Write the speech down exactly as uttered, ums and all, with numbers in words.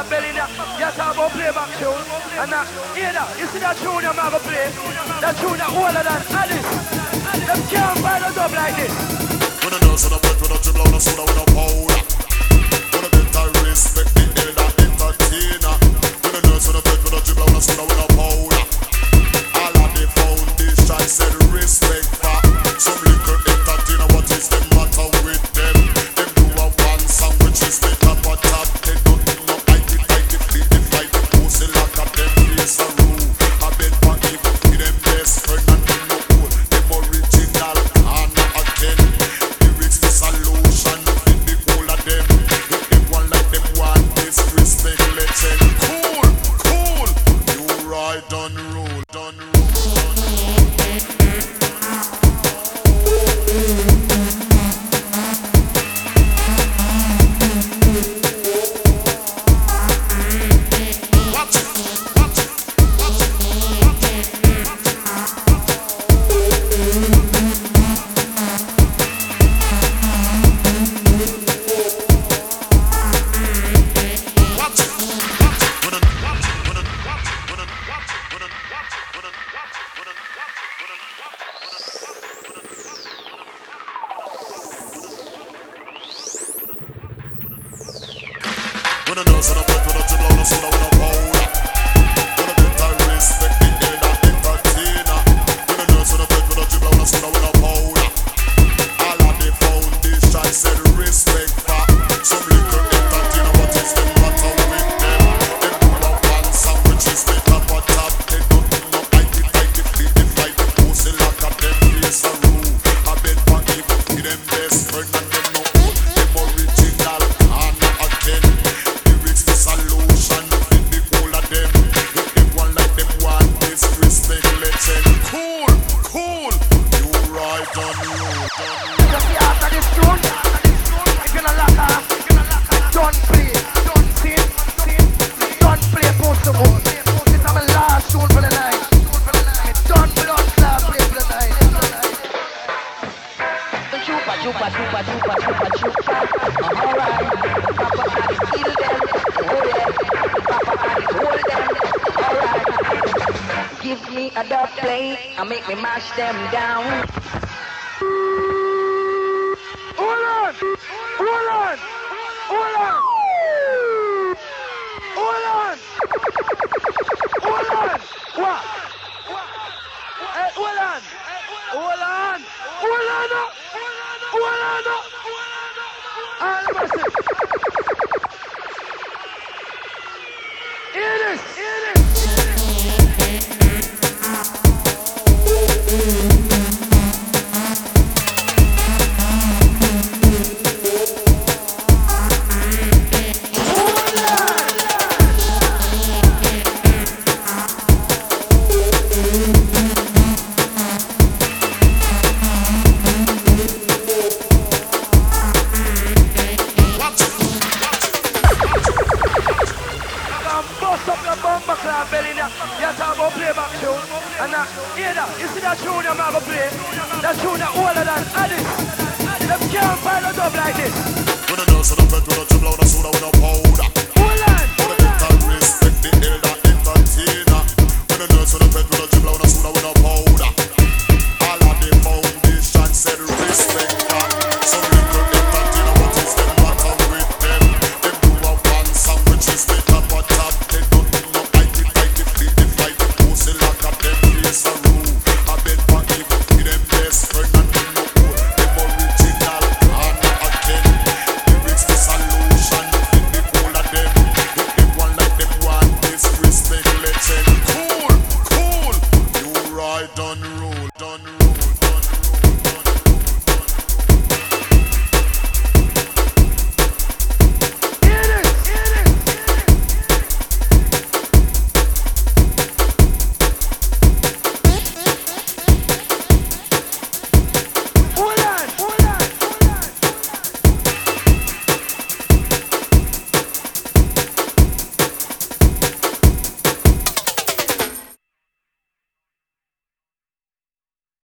belly now. You talk about playback tune. And now, hear that. You see that tune you're going to play? That tune that older than Alice. Them can't find a dub like this. When I know so the breath with a dribble on the soda with a powder. When I get I respect the elder entertainer. When I know so the breath with a dribble on the soda with a powder. All of the foundation said respect for some little entertainer. What is the matter with them? Them do a one song which is the top of top. They don't know I did I did feel the fight. The pussy like a them face a rule. I been for evil for them best friend and them no good. Them original and not again. Lyrics the solution in the whole of them. If them one like them one disrespect legend. Cool, cool. You right done rule, done rule. When I know so the breath with a dribble on the soda with a powder. When I get I respect the elder entertainer. When I know so the breath with a dribble on the soda with a powder. All of the foundation said respect for some little entertainer. What is the matter with them? Them do a one song which is the top of top. They don't know I did I did feel the fight. The pussy like a them face a rule. I been for evil for them best friend and them no good. Them original and not again. Solution in the whole of them. If them one like them one disrespect legend. Cool, cool. You right on you. Just the after this tune. If you're not lock off, don't play. Don't sit, don't play post the moon. This is my last tune for the night. Don't blood clot play for the night. Chupa, chupa, chupa, chupa, chupa, chupa. Alright, Papa had to kill them. Hold them, Papa had to hold them. Alright, give me a dub plate and make me mash them down. Hold on, hold on, hold on, hold on, hold on. What? Hey, hold on, hold on, hold on, hold on. All of us. Hear this, hear this. You talk about playback tune. And now, hear that. You see that tune you're going to play? That tune that older than Alice. Them can't find a dub like this. When I know so the breath with a dribble on the soda with a powder.